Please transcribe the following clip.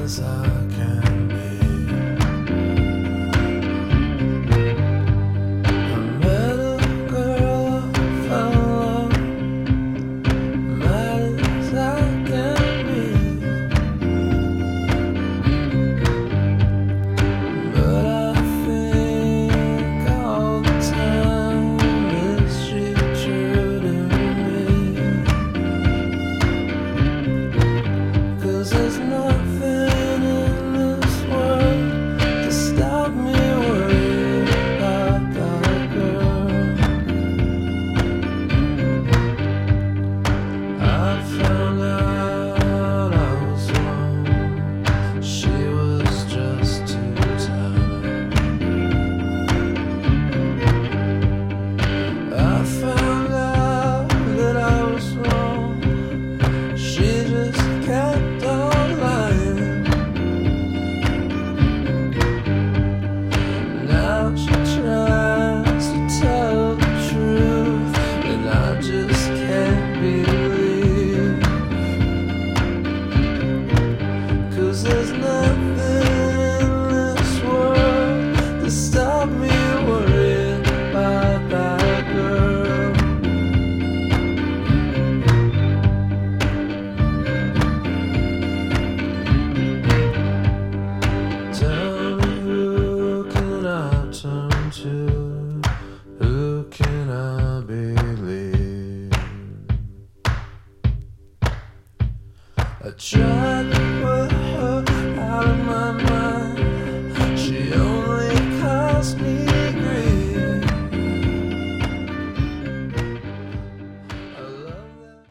as I can be. I met a girl, I fell in love, mad as I can be. But I think all the time, is she true to me? 'Cause there's nothing in this world to stop me worrying about that girl. I found out I was wrong. She was just too tired. I found out that I was wrong. She just kept on lying. Now she tries to tell the truth, and I just can't believe. 'Cause there's nothing in this world to stop me worrying about that girl. Tell me, who can I turn to? Who can I believe? I tried to put